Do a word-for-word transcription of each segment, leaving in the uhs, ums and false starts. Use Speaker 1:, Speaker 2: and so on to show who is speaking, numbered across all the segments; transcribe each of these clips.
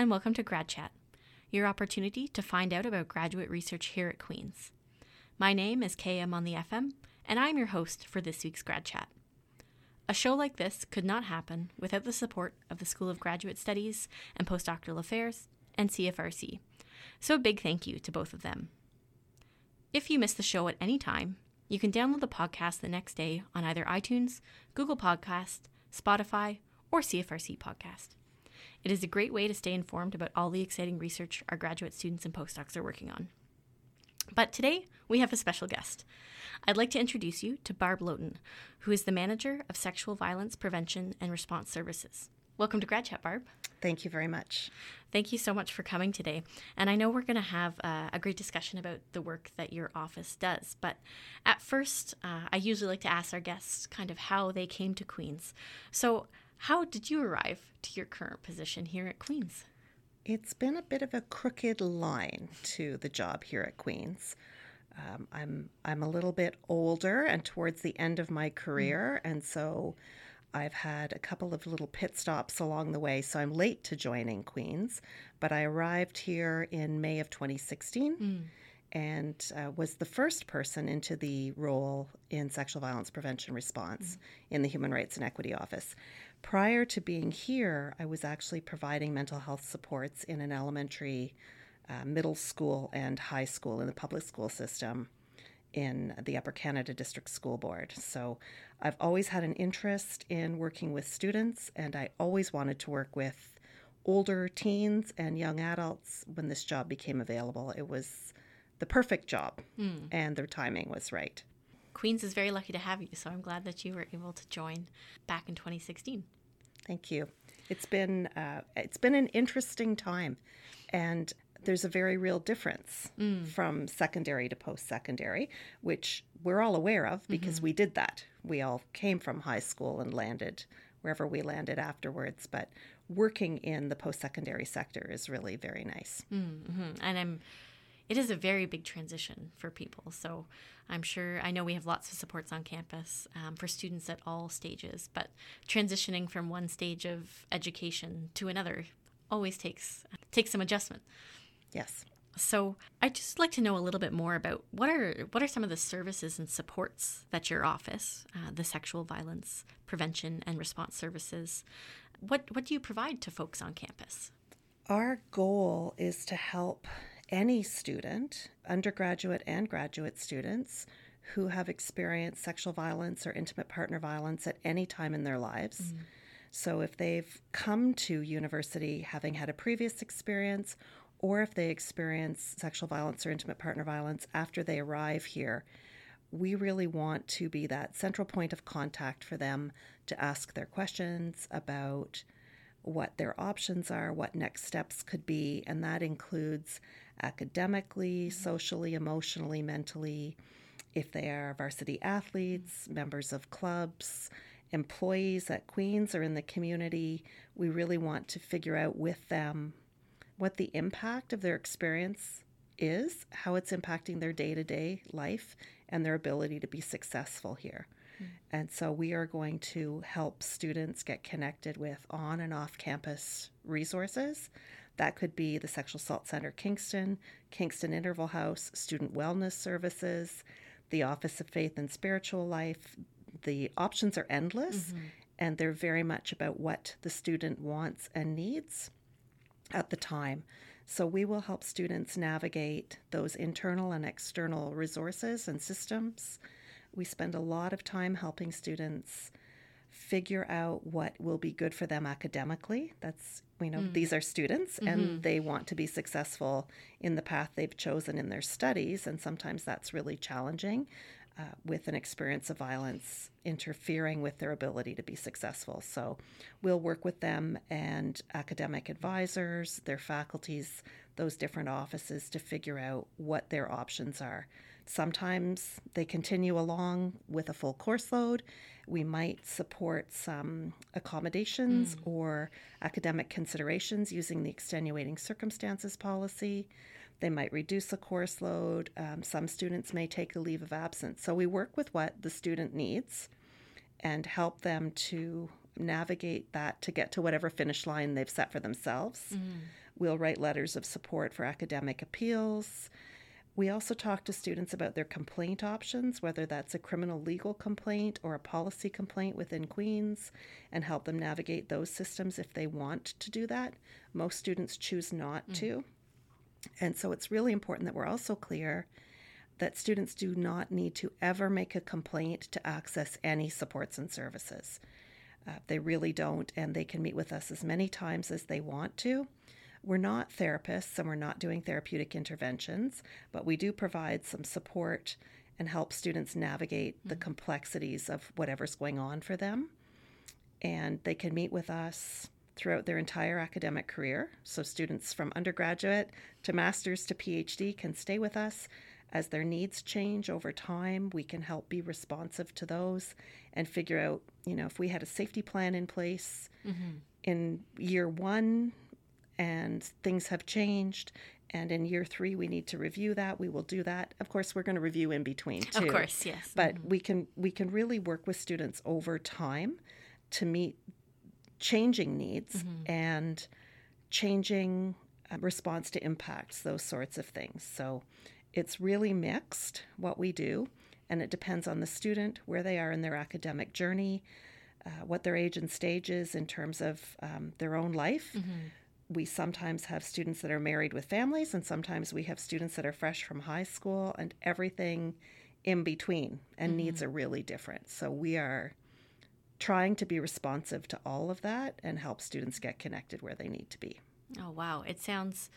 Speaker 1: and welcome to Grad Chat, your opportunity to find out about graduate research here at Queen's. My name is K M on the F M, and I'm your host for this week's Grad Chat. A show like this could not happen without the support of the School of Graduate Studies and Postdoctoral Affairs and C F R C, so a big thank you to both of them. If you miss the show at any time, you can download the podcast the next day on either iTunes, Google Podcast, Spotify, or C F R C Podcast. It is a great way to stay informed about all the exciting research our graduate students and postdocs are working on. But today, we have a special guest. I'd like to introduce you to Barb Lotan, who is the Manager of Sexual Violence Prevention and Response Services. Welcome to Grad Chat, Barb.
Speaker 2: Thank you very much.
Speaker 1: Thank you so much for coming today. And I know we're going to have uh, a great discussion about the work that your office does. But at first, uh, I usually like to ask our guests kind of how they came to Queen's. So how did you arrive to your current position here at Queen's?
Speaker 2: It's been a bit of a crooked line to the job here at Queen's. Um, I'm I'm a little bit older and towards the end of my career, mm. and so I've had a couple of little pit stops along the way, so I'm late to joining Queen's, but I arrived here in May of twenty sixteen mm. and uh, was the first person into the role in sexual violence prevention response mm. in the Human Rights and Equity Office. Prior to being here, I was actually providing mental health supports in an elementary, uh, middle school, and high school in the public school system in the Upper Canada District School Board. So I've always had an interest in working with students, and I always wanted to work with older teens and young adults when this job became available. It was the perfect job, mm. and their timing was right.
Speaker 1: Queen's is very lucky to have you, so I'm glad that you were able to join back in twenty sixteen.
Speaker 2: Thank you. It's been uh, it's been an interesting time, and there's a very real difference mm. from secondary to post-secondary, which we're all aware of because mm-hmm. we did that. We all came from high school and landed wherever we landed afterwards, but working in the post-secondary sector is really very nice.
Speaker 1: Mm-hmm. And I'm, it is a very big transition for people, so I'm sure, I know we have lots of supports on campus um, for students at all stages, but transitioning from one stage of education to another always takes takes some adjustment.
Speaker 2: Yes.
Speaker 1: So I'd just like to know a little bit more about what are what are some of the services and supports that your office, uh, the Sexual Violence Prevention and Response Services, what what do you provide to folks on campus?
Speaker 2: Our goal is to help any student, undergraduate and graduate students, who have experienced sexual violence or intimate partner violence at any time in their lives. Mm. So if they've come to university having had a previous experience, or if they experience sexual violence or intimate partner violence after they arrive here, we really want to be that central point of contact for them to ask their questions about what their options are, what next steps could be, and that includes academically, socially, emotionally, mentally, if they are varsity athletes, members of clubs, employees at Queen's or in the community. We really want to figure out with them what the impact of their experience is, how it's impacting their day-to-day life, and their ability to be successful here. Mm. And so we are going to help students get connected with on and off campus resources. That could be the Sexual Assault Center Kingston, Kingston Interval House, Student Wellness Services, the Office of Faith and Spiritual Life. The options are endless, mm-hmm. and they're very much about what the student wants and needs at the time. So we will help students navigate those internal and external resources and systems. We spend a lot of time helping students figure out what will be good for them academically. That's, you know, mm. these are students mm-hmm. and they want to be successful in the path they've chosen in their studies, and sometimes that's really challenging uh, with an experience of violence interfering with their ability to be successful. So we'll work with them and academic advisors, their faculties, those different offices to figure out what their options are. Sometimes they continue along with a full course load. We might support some accommodations mm. or academic considerations using the extenuating circumstances policy. They might reduce a course load. Um, some students may take a leave of absence. So we work with what the student needs and help them to navigate that to get to whatever finish line they've set for themselves. Mm. We'll write letters of support for academic appeals. We also talk to students about their complaint options, whether that's a criminal legal complaint or a policy complaint within Queen's, and help them navigate those systems if they want to do that. Most students choose not mm. to. And so it's really important that we're also clear that students do not need to ever make a complaint to access any supports and services. Uh, they really don't, and they can meet with us as many times as they want to. We're not therapists and we're not doing therapeutic interventions, but we do provide some support and help students navigate mm-hmm. the complexities of whatever's going on for them. And they can meet with us throughout their entire academic career. So students from undergraduate to master's to PhD can stay with us. As their needs change over time, we can help be responsive to those and figure out, you know, if we had a safety plan in place mm-hmm. in year one, and things have changed, and in year three we need to review that, we will do that. Of course, we're going to review in between too.
Speaker 1: Of course, yes.
Speaker 2: But
Speaker 1: mm-hmm.
Speaker 2: we can we can really work with students over time to meet changing needs mm-hmm. and changing uh, response to impacts, those sorts of things. So it's really mixed what we do, and it depends on the student, where they are in their academic journey, uh, what their age and stage is in terms of um, their own life. Mm-hmm. We sometimes have students that are married with families, and sometimes we have students that are fresh from high school, and everything in between, and mm-hmm. needs are really different. So we are trying to be responsive to all of that and help students get connected where they need to be.
Speaker 1: Oh, wow. It sounds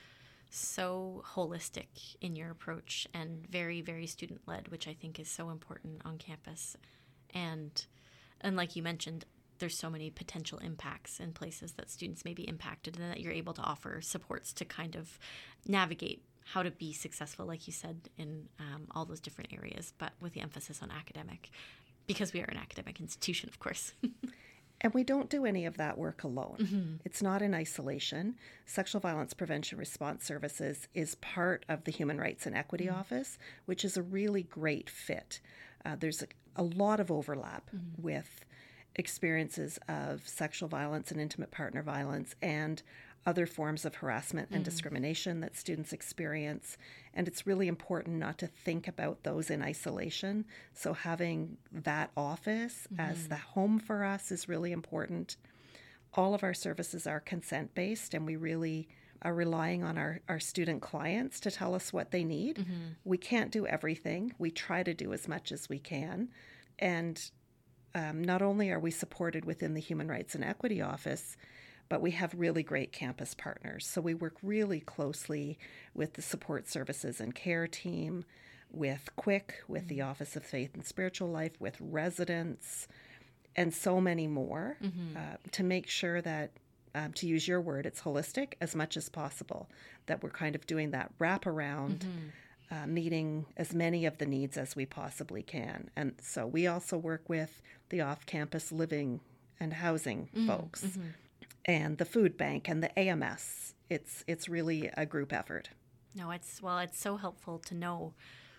Speaker 1: so holistic in your approach and very, very student-led, which I think is so important on campus. And, and like you mentioned, there's so many potential impacts in places that students may be impacted, and that you're able to offer supports to kind of navigate how to be successful, like you said, in um, all those different areas, but with the emphasis on academic, because we are an academic institution, of course.
Speaker 2: And we don't do any of that work alone.
Speaker 1: Mm-hmm.
Speaker 2: It's not in isolation. Sexual Violence Prevention Response Services is part of the Human Rights and Equity mm-hmm. Office, which is a really great fit. Uh, there's a, a lot of overlap mm-hmm. with experiences of sexual violence and intimate partner violence and other forms of harassment and mm. discrimination that students experience. And it's really important not to think about those in isolation. So having that office mm-hmm. as the home for us is really important. All of our services are consent-based, and we really are relying on our, our student clients to tell us what they need. Mm-hmm. We can't do everything. We try to do as much as we can. And Um, not only are we supported within the Human Rights and Equity Office, but we have really great campus partners. So we work really closely with the support services and care team, with QUIC, with the Office of Faith and Spiritual Life, with residents, and so many more mm-hmm. uh, to make sure that, um, to use your word, it's holistic as much as possible, that we're kind of doing that wraparound mm-hmm. Uh, meeting as many of the needs as we possibly can. And so we also work with the off-campus living and housing mm-hmm. folks mm-hmm. and the food bank and the A M S. It's it's really a group effort.
Speaker 1: No, it's well, it's so helpful to know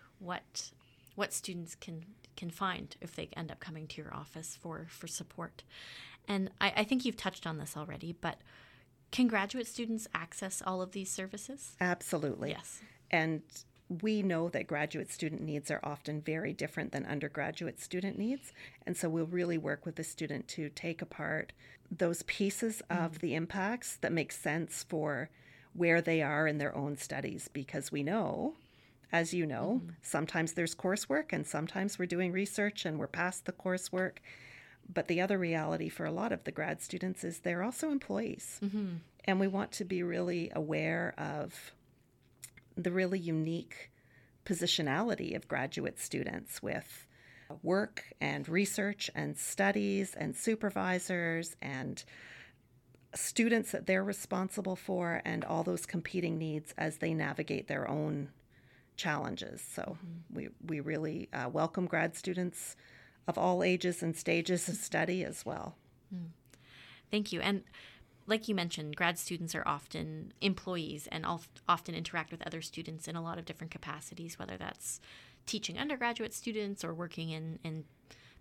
Speaker 1: what what students can can find if they end up coming to your office for, for support. And I, I think you've touched on this already, but can graduate students access all of these services?
Speaker 2: Absolutely.
Speaker 1: Yes.
Speaker 2: And we know that graduate student needs are often very different than undergraduate student needs. And so we'll really work with the student to take apart those pieces mm. of the impacts that make sense for where they are in their own studies. Because we know, as you know, mm. sometimes there's coursework and sometimes we're doing research and we're past the coursework. But the other reality for a lot of the grad students is they're also employees. Mm-hmm. And we want to be really aware of the really unique positionality of graduate students with work and research and studies and supervisors and students that they're responsible for, and all those competing needs as they navigate their own challenges. So mm-hmm. we, we really uh, welcome grad students of all ages and stages of study as well.
Speaker 1: Mm. Thank you. And like you mentioned, grad students are often employees and often interact with other students in a lot of different capacities, whether that's teaching undergraduate students or working in, in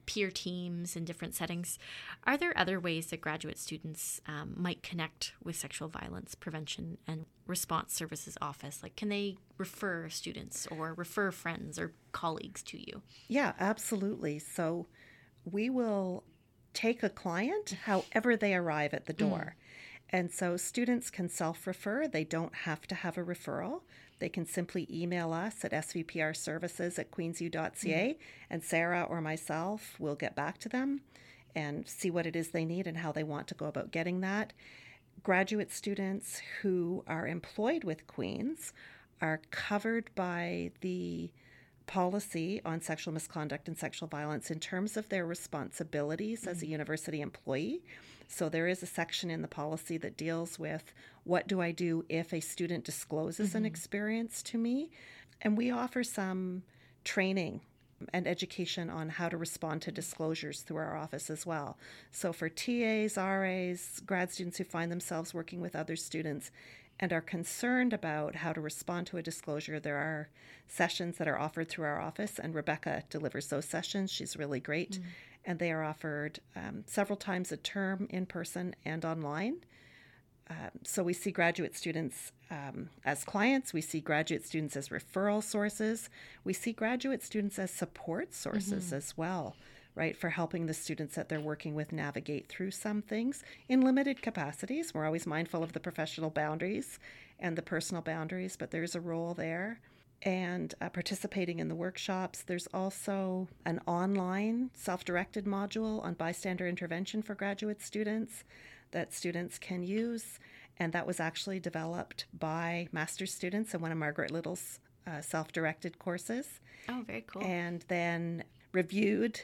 Speaker 1: peer teams in different settings. Are there other ways that graduate students um, might connect with Sexual Violence Prevention and Response Services Office? Like, can they refer students or refer friends or colleagues to you?
Speaker 2: Yeah, absolutely. So we will take a client however they arrive at the door. Mm. And so students can self-refer. They don't have to have a referral. They can simply email us at s v p r services at queensu dot c a, mm. and Sarah or myself will get back to them and see what it is they need and how they want to go about getting that. Graduate students who are employed with Queen's are covered by the policy on sexual misconduct and sexual violence in terms of their responsibilities mm-hmm. as a university employee. So there is a section in the policy that deals with what do I do if a student discloses mm-hmm. an experience to me. And we offer some training and education on how to respond to disclosures through our office as well. So for T As, R As, grad students who find themselves working with other students and are concerned about how to respond to a disclosure, there are sessions that are offered through our office, and Rebecca delivers those sessions. She's really great. Mm. And they are offered um, several times a term in person and online. Um, so we see graduate students um, as clients. We see graduate students as referral sources. We see graduate students as support sources mm-hmm. as well, right, for helping the students that they're working with navigate through some things in limited capacities. We're always mindful of the professional boundaries and the personal boundaries, but there's a role there. And uh, participating in the workshops. There's also an online self-directed module on bystander intervention for graduate students that students can use. And that was actually developed by master's students in one of Margaret Little's uh, self-directed courses.
Speaker 1: Oh, very cool.
Speaker 2: And then reviewed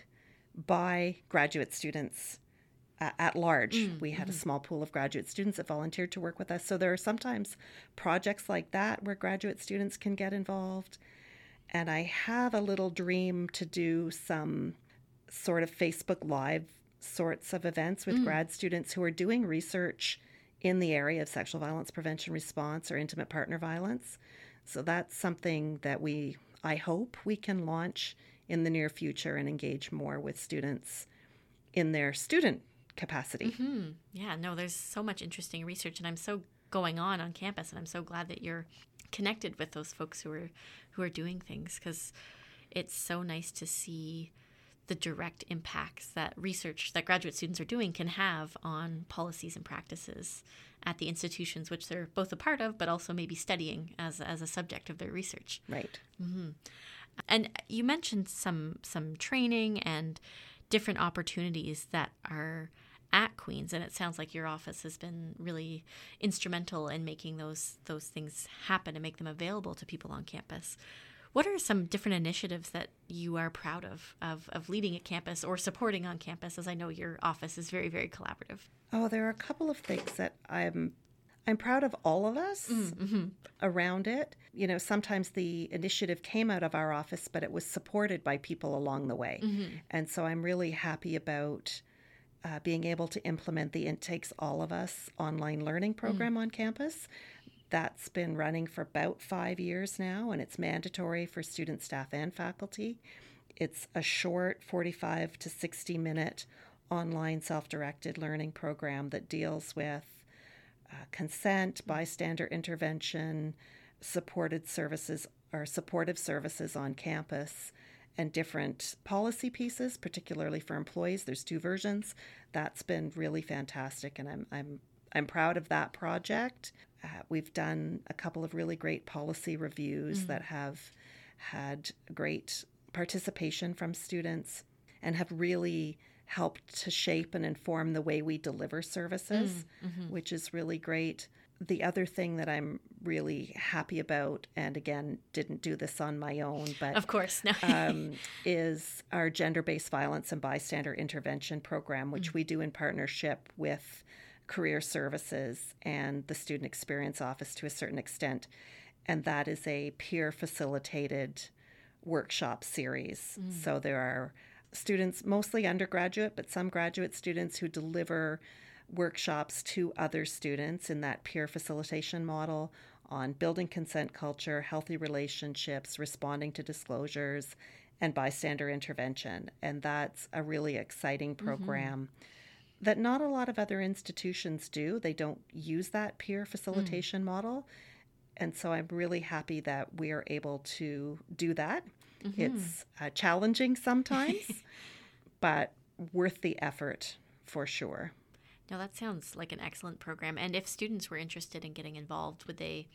Speaker 2: by graduate students uh, at large. Mm, we had mm-hmm. a small pool of graduate students that volunteered to work with us. So there are sometimes projects like that where graduate students can get involved. And I have a little dream to do some sort of Facebook Live sorts of events with mm. grad students who are doing research in the area of sexual violence prevention response or intimate partner violence. So that's something that we, I hope we can launch in the near future and engage more with students in their student capacity.
Speaker 1: Mm-hmm. Yeah, no, there's so much interesting research, and I'm so going on on campus, and I'm so glad that you're connected with those folks who are who are doing things, because it's so nice to see the direct impacts that research that graduate students are doing can have on policies and practices at the institutions which they're both a part of, but also maybe studying as as a subject of their research.
Speaker 2: Right.
Speaker 1: Mm-hmm. And you mentioned some some training and different opportunities that are at Queen's, and it sounds like your office has been really instrumental in making those those things happen and make them available to people on campus. What are some different initiatives that you are proud of, of, of leading at campus or supporting on campus, as I know your office is very, very collaborative?
Speaker 2: Oh, there are a couple of things that I'm I'm proud of all of us mm-hmm. around it. You know, sometimes the initiative came out of our office, but it was supported by people along the way. Mm-hmm. And so I'm really happy about uh, being able to implement the It Takes All of Us online learning program mm-hmm. on campus. That's been running for about five years now, and it's mandatory for students, staff, and faculty. It's a short forty-five to sixty minute online self-directed learning program that deals with uh, consent, bystander intervention, supported services or supportive services on campus, and different policy pieces, particularly for employees. There's two versions. That's been really fantastic, and I'm I'm I'm proud of that project. Uh, we've done a couple of really great policy reviews mm-hmm. that have had great participation from students and have really helped to shape and inform the way we deliver services, mm-hmm. which is really great. The other thing that I'm really happy about, and again, didn't do this on my own, but
Speaker 1: of course, no.
Speaker 2: um, is our gender-based violence and bystander intervention program, which mm-hmm. we do in partnership with Career Services and the Student Experience Office to a certain extent. And that is a peer-facilitated workshop series. Mm. So there are students, mostly undergraduate, but some graduate students who deliver workshops to other students in that peer facilitation model on building consent culture, healthy relationships, responding to disclosures, and bystander intervention. And that's a really exciting program mm-hmm. that not a lot of other institutions do. They don't use that peer facilitation mm. model. And so I'm really happy that we are able to do that. Mm-hmm. It's uh, challenging sometimes, but worth the effort for sure.
Speaker 1: No, that sounds like an excellent program. And if students were interested in getting involved, would they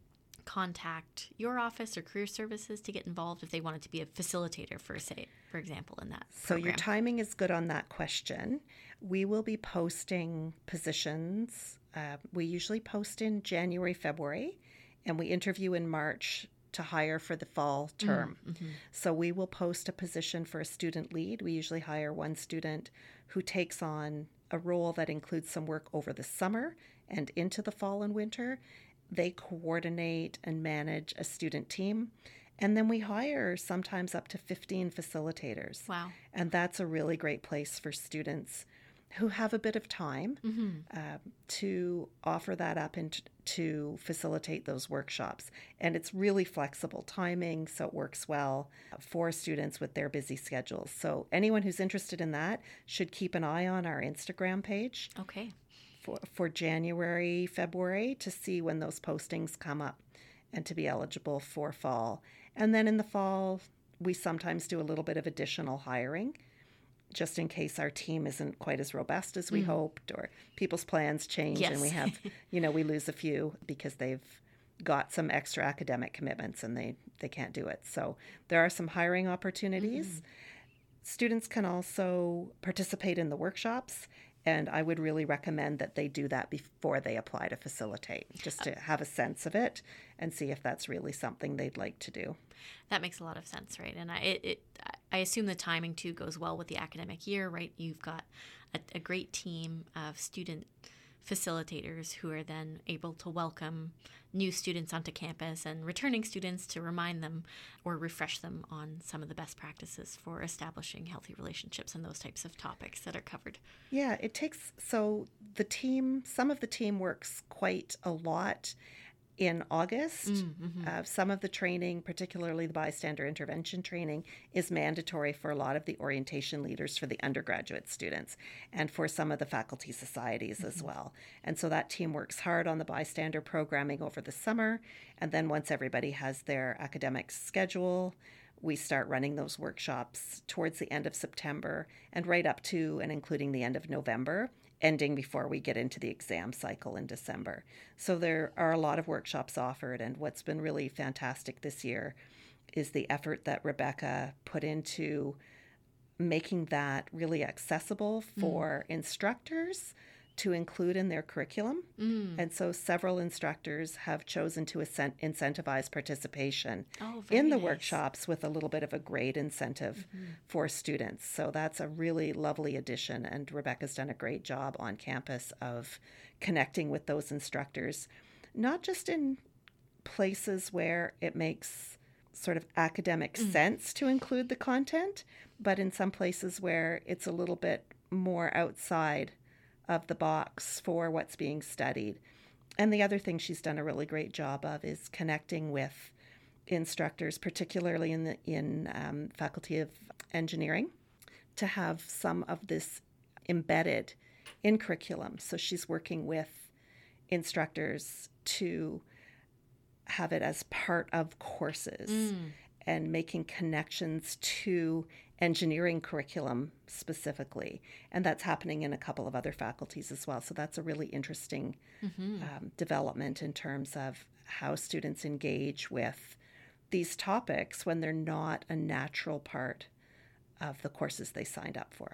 Speaker 1: contact your office or career services to get involved if they wanted to be a facilitator, for say, for example, in that
Speaker 2: So
Speaker 1: program?
Speaker 2: Your timing is good on that question. We will be posting positions. Uh, we usually post in January, February, and we interview in March to hire for the fall term. Mm-hmm. So we will post a position for a student lead. We usually hire one student who takes on a role that includes some work over the summer and into the fall and winter. They coordinate and manage a student team. And then we hire sometimes up to fifteen facilitators.
Speaker 1: Wow.
Speaker 2: And that's a really great place for students who have a bit of time mm-hmm. uh, to offer that up and t- to facilitate those workshops. And it's really flexible timing, so it works well for students with their busy schedules. So anyone who's interested in that should keep an eye on our Instagram page.
Speaker 1: Okay.
Speaker 2: For, for January, February, to see when those postings come up and to be eligible for fall. And then in the fall, we sometimes do a little bit of additional hiring, just in case our team isn't quite as robust as we mm. hoped, or people's plans change yes. and we have, you know, we lose a few because they've got some extra academic commitments and they, they can't do it. So there are some hiring opportunities. Mm-hmm. Students can also participate in the workshops, and I would really recommend that they do that before they apply to facilitate, just to have a sense of it and see if that's really something they'd like to do.
Speaker 1: That makes a lot of sense, right? And I it, it I assume the timing too goes well with the academic year, right? You've got a, a great team of student facilitators who are then able to welcome new students onto campus and returning students to remind them or refresh them on some of the best practices for establishing healthy relationships and those types of topics that are covered.
Speaker 2: Yeah, it takes, so the team, some of the team works quite a lot in August. Mm-hmm. Uh, some of the training, particularly the bystander intervention training, is mandatory for a lot of the orientation leaders for the undergraduate students and for some of the faculty societies mm-hmm. as well. And so that team works hard on the bystander programming over the summer. And then once everybody has their academic schedule, we start running those workshops towards the end of September and right up to and including the end of November, ending before we get into the exam cycle in December. So there are a lot of workshops offered, and what's been really fantastic this year is the effort that Rebecca put into making that really accessible for mm. instructors to include in their curriculum. Mm. And so several instructors have chosen to incentivize participation
Speaker 1: oh,
Speaker 2: in the
Speaker 1: nice.
Speaker 2: workshops with a little bit of a grade incentive mm-hmm. for students. So that's a really lovely addition, and Rebecca's done a great job on campus of connecting with those instructors, not just in places where it makes sort of academic mm. sense to include the content, but in some places where it's a little bit more outside of the box for what's being studied. And the other thing she's done a really great job of is connecting with instructors, particularly in the in um, Faculty of Engineering, to have some of this embedded in curriculum. So she's working with instructors to have it as part of courses mm. and making connections to engineering curriculum specifically. And that's happening in a couple of other faculties as well. So that's a really interesting mm-hmm. um, development in terms of how students engage with these topics when they're not a natural part of the courses they signed up for.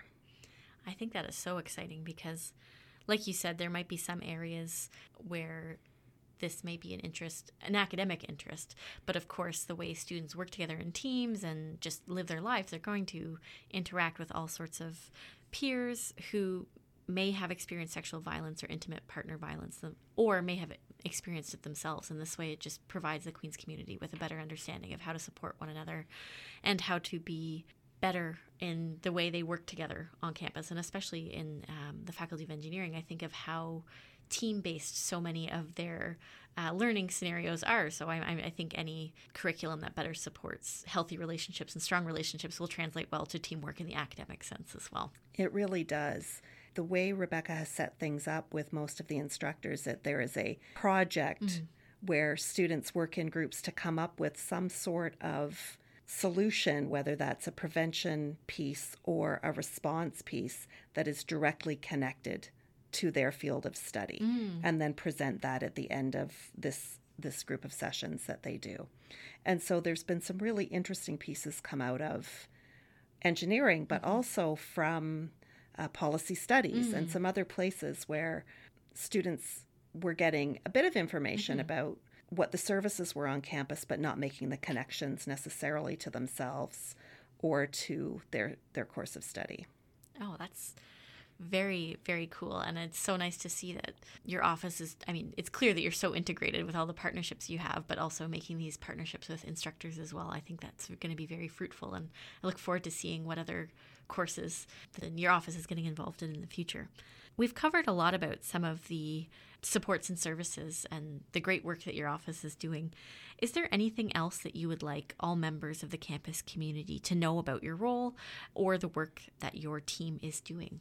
Speaker 1: I think that is so exciting because, like you said, there might be some areas where this may be an interest, an academic interest, but of course the way students work together in teams and just live their lives, they're going to interact with all sorts of peers who may have experienced sexual violence or intimate partner violence, or may have experienced it themselves. And this way it just provides the Queen's community with a better understanding of how to support one another and how to be better in the way they work together on campus. And especially in um, the Faculty of Engineering, I think of how team-based so many of their uh, learning scenarios are. So I, I think any curriculum that better supports healthy relationships and strong relationships will translate well to teamwork in the academic sense as well.
Speaker 2: It really does. The way Rebecca has set things up with most of the instructors, that there is a project mm-hmm. where students work in groups to come up with some sort of solution, whether that's a prevention piece or a response piece that is directly connected to their field of study, mm. and then present that at the end of this this group of sessions that they do. And so there's been some really interesting pieces come out of engineering, but mm-hmm. also from uh, policy studies mm. and some other places where students were getting a bit of information mm-hmm. about what the services were on campus, but not making the connections necessarily to themselves or to their, their course of study.
Speaker 1: Oh, that's very, very cool. And it's so nice to see that your office is, I mean, it's clear that you're so integrated with all the partnerships you have, but also making these partnerships with instructors as well. I think that's going to be very fruitful. And I look forward to seeing what other courses that your office is getting involved in in the future. We've covered a lot about some of the supports and services and the great work that your office is doing. Is there anything else that you would like all members of the campus community to know about your role or the work that your team is doing?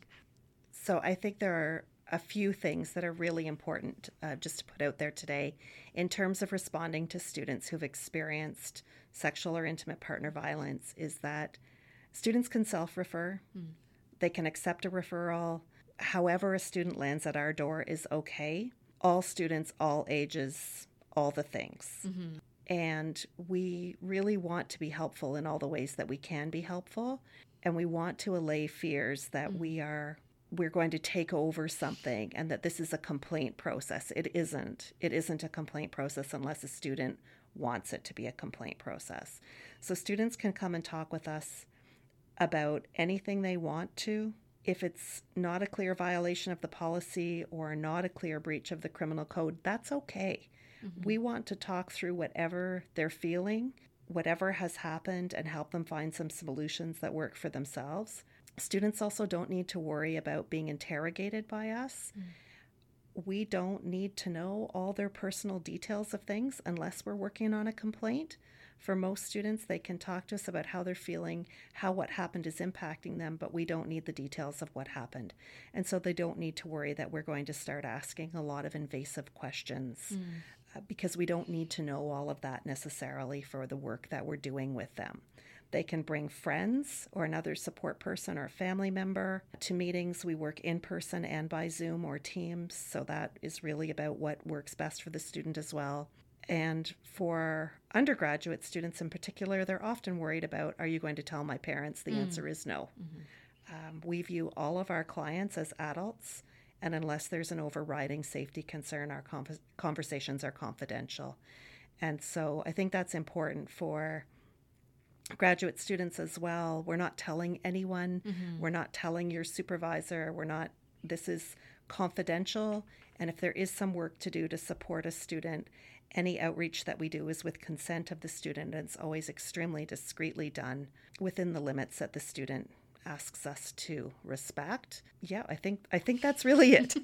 Speaker 2: So I think there are a few things that are really important uh, just to put out there today in terms of responding to students who've experienced sexual or intimate partner violence, is that students can self-refer. Mm. They can accept a referral. However a student lands at our door is okay. All students, all ages, all the things. Mm-hmm. And we really want to be helpful in all the ways that we can be helpful. And we want to allay fears that mm-hmm. we are we're going to take over something and that this is a complaint process. It isn't. It isn't a complaint process unless a student wants it to be a complaint process. So students can come and talk with us about anything they want to. If it's not a clear violation of the policy or not a clear breach of the criminal code, that's okay. Mm-hmm. We want to talk through whatever they're feeling, whatever has happened, and help them find some solutions that work for themselves. Students also don't need to worry about being interrogated by us. Mm. We don't need to know all their personal details of things unless we're working on a complaint. For most students, they can talk to us about how they're feeling, how what happened is impacting them, but we don't need the details of what happened. And so they don't need to worry that we're going to start asking a lot of invasive questions mm. uh, because we don't need to know all of that necessarily for the work that we're doing with them. They can bring friends or another support person or family member to meetings. We work in person and by Zoom or Teams, so that is really about what works best for the student as well. And for undergraduate students in particular, they're often worried about, are you going to tell my parents? The mm. answer is no. Mm-hmm. Um, we view all of our clients as adults, and unless there's an overriding safety concern, our com- conversations are confidential. And so I think that's important for graduate students as well. We're not telling anyone. Mm-hmm. We're not telling your supervisor. We're not, this is confidential. And if there is some work to do to support a student, any outreach that we do is with consent of the student, and it's always extremely discreetly done within the limits that the student asks us to respect. Yeah, I think I think that's really it.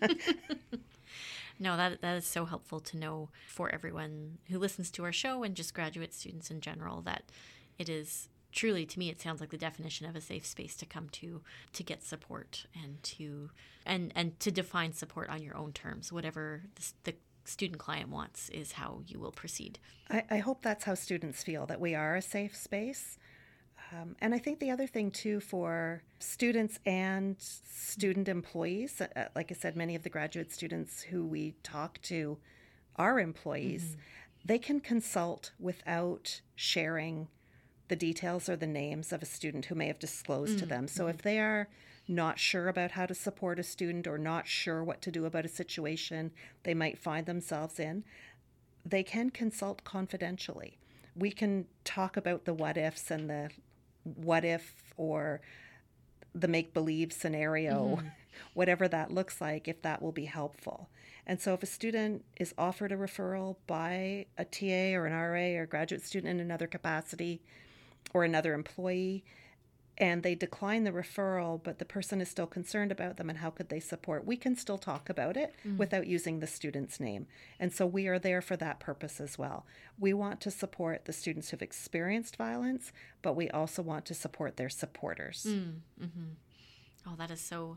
Speaker 1: No, that that is so helpful to know for everyone who listens to our show and just graduate students in general, that it is truly, to me, it sounds like the definition of a safe space to come to, to get support and to and and to define support on your own terms. Whatever the, the student client wants is how you will proceed.
Speaker 2: I, I hope that's how students feel, that we are a safe space. Um, and I think the other thing, too, for students and student employees, uh, like I said, many of the graduate students who we talk to are employees. Mm-hmm. They can consult without sharing the details or the names of a student who may have disclosed mm-hmm. to them. So mm-hmm. if they are not sure about how to support a student or not sure what to do about a situation they might find themselves in, they can consult confidentially. We can talk about the what ifs and the what if or the make-believe scenario, mm-hmm. whatever that looks like, if that will be helpful. And so if a student is offered a referral by a T A or an R A or graduate student in another capacity or another employee, and they decline the referral, but the person is still concerned about them and how could they support, we can still talk about it mm. without using the student's name. And so we are there for that purpose as well. We want to support the students who've experienced violence, but we also want to support their supporters.
Speaker 1: Mm. Mm-hmm. Oh, that is so,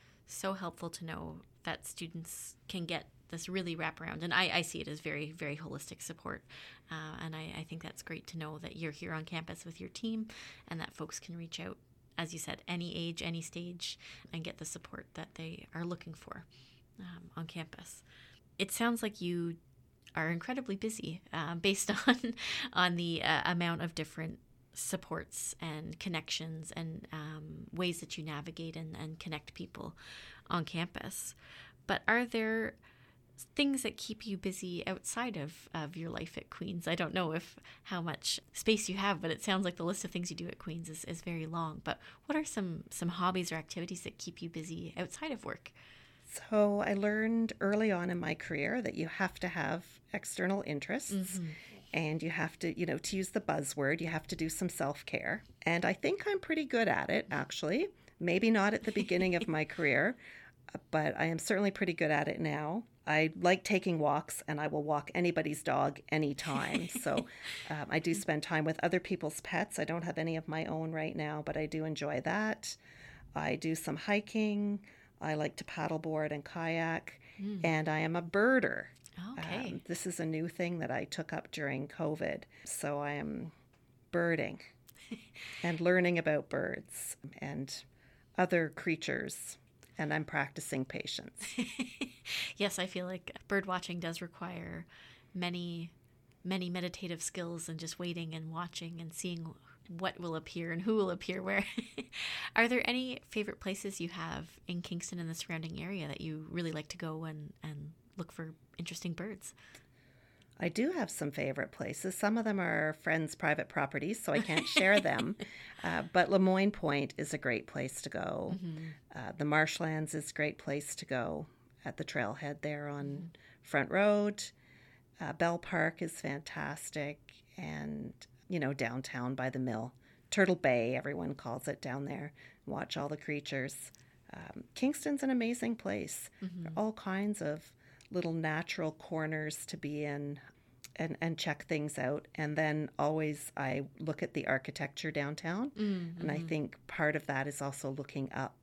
Speaker 1: so helpful to know that students can get this really wraparound. And I, I see it as very, very holistic support. Uh, and I, I think that's great to know that you're here on campus with your team and that folks can reach out, as you said, any age, any stage, and get the support that they are looking for um, on campus. It sounds like you are incredibly busy uh, based on, on the uh, amount of different supports and connections and um, ways that you navigate and, and connect people on campus. But are there things that keep you busy outside of, of your life at Queen's? I don't know if how much space you have, but it sounds like the list of things you do at Queen's is, is very long. But what are some, some hobbies or activities that keep you busy outside of work?
Speaker 2: So I learned early on in my career that you have to have external interests mm-hmm. and you have to, you know, to use the buzzword, you have to do some self-care. And I think I'm pretty good at it, actually. Maybe not at the beginning of my career, but I am certainly pretty good at it now. I like taking walks, and I will walk anybody's dog anytime. So um, I do spend time with other people's pets. I don't have any of my own right now, but I do enjoy that. I do some hiking. I like to paddleboard and kayak, mm. and I am a birder.
Speaker 1: Okay.
Speaker 2: Um, this is a new thing that I took up during COVID. So I am birding and learning about birds and other creatures. And I'm practicing patience.
Speaker 1: Yes, I feel like bird watching does require many, many meditative skills and just waiting and watching and seeing what will appear and who will appear where. Are there any favorite places you have in Kingston and the surrounding area that you really like to go and, and look for interesting birds?
Speaker 2: I do have some favorite places. Some of them are friends' private properties, so I can't share them. Uh, but Lemoyne Point is a great place to go. Mm-hmm. Uh, the Marshlands is a great place to go at the trailhead there on mm-hmm. Front Road. Uh, Bell Park is fantastic. And, you know, downtown by the mill. Turtle Bay, everyone calls it down there. Watch all the creatures. Um, Kingston's an amazing place. Mm-hmm. There are all kinds of little natural corners to be in and, and check things out. And then always I look at the architecture downtown. Mm-hmm. And I think part of that is also looking up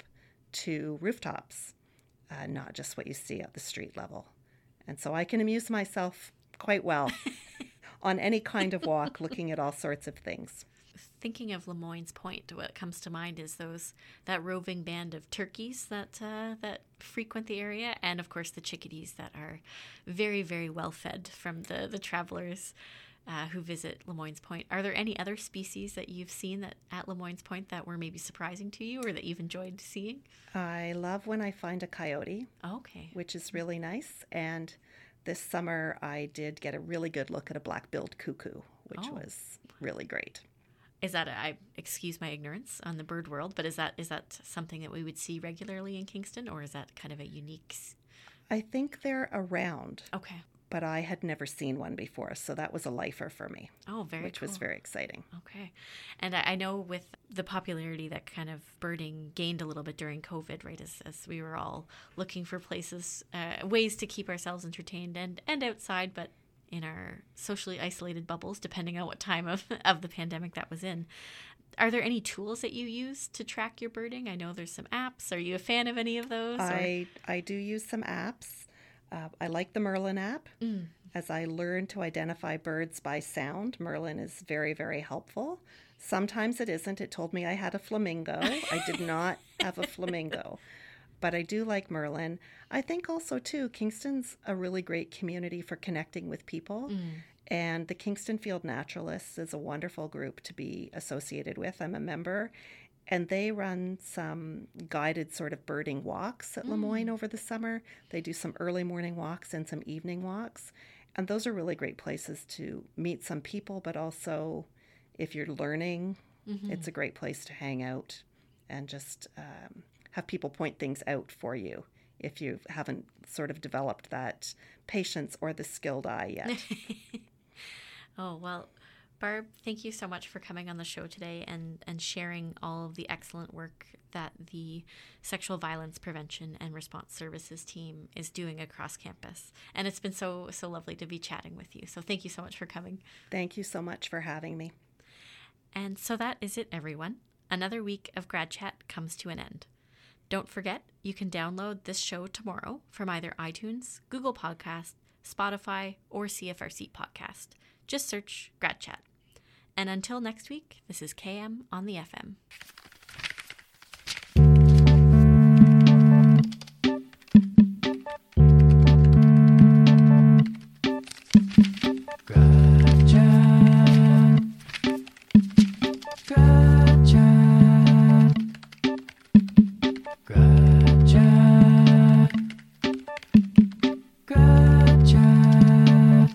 Speaker 2: to rooftops, uh, not just what you see at the street level. And so I can amuse myself quite well on any kind of walk looking at all sorts of things.
Speaker 1: Thinking of Lemoyne's Point, what comes to mind is those that roving band of turkeys that uh, that frequent the area, and of course the chickadees that are very, very well fed from the the travelers uh, who visit Lemoyne's Point. Are there any other species that you've seen that at Lemoyne's Point that were maybe surprising to you or that you've enjoyed seeing?
Speaker 2: I love when I find a coyote,
Speaker 1: okay,
Speaker 2: which is really nice. And this summer I did get a really good look at a black-billed cuckoo, which oh. was really great.
Speaker 1: Is that, a, I excuse my ignorance on the bird world, but is that is that something that we would see regularly in Kingston, or is that kind of a unique?
Speaker 2: I think they're around.
Speaker 1: Okay.
Speaker 2: But I had never seen one before, so that was a lifer for me.
Speaker 1: Oh, very
Speaker 2: Which
Speaker 1: cool.
Speaker 2: was very exciting.
Speaker 1: Okay. And I, I know with the popularity that kind of birding gained a little bit during COVID, right, as, as we were all looking for places, uh, ways to keep ourselves entertained and, and outside, but in our socially isolated bubbles, depending on what time of, of the pandemic that was in. Are there any tools that you use to track your birding? I know there's some apps. Are you a fan of any of those?
Speaker 2: I, I do use some apps. Uh, I like the Merlin app. Mm. As I learn to identify birds by sound, Merlin is very, very helpful. Sometimes it isn't. It told me I had a flamingo. I did not have a flamingo. But I do like Merlin. I think also, too, Kingston's a really great community for connecting with people. Mm. And the Kingston Field Naturalists is a wonderful group to be associated with. I'm a member. And they run some guided sort of birding walks at mm. Lemoyne over the summer. They do some early morning walks and some evening walks. And those are really great places to meet some people, but also if you're learning, mm-hmm. it's a great place to hang out and just um, have people point things out for you if you haven't sort of developed that patience or the skilled eye yet.
Speaker 1: Oh, well, Barb, thank you so much for coming on the show today and, and sharing all of the excellent work that the Sexual Violence Prevention and Response Services team is doing across campus. And it's been so, so lovely to be chatting with you. So thank you so much for coming.
Speaker 2: Thank you so much for having me.
Speaker 1: And so that is it, everyone. Another week of Grad Chat comes to an end. Don't forget, you can download this show tomorrow from either iTunes, Google Podcast, Spotify, or C F R C Podcast. Just search Grad Chat. And until next week, this is K M on the F M.
Speaker 3: Grad Chat. Grad Chat. Grad Chat. Grad Chat.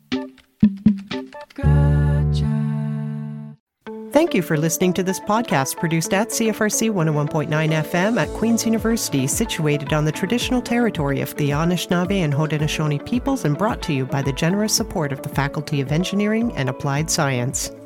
Speaker 3: Grad Chat.
Speaker 4: Thank you for listening to this podcast produced at C F R C one oh one point nine F M at Queen's University, situated on the traditional territory of the Anishinaabe and Haudenosaunee peoples, and brought to you by the generous support of the Faculty of Engineering and Applied Science.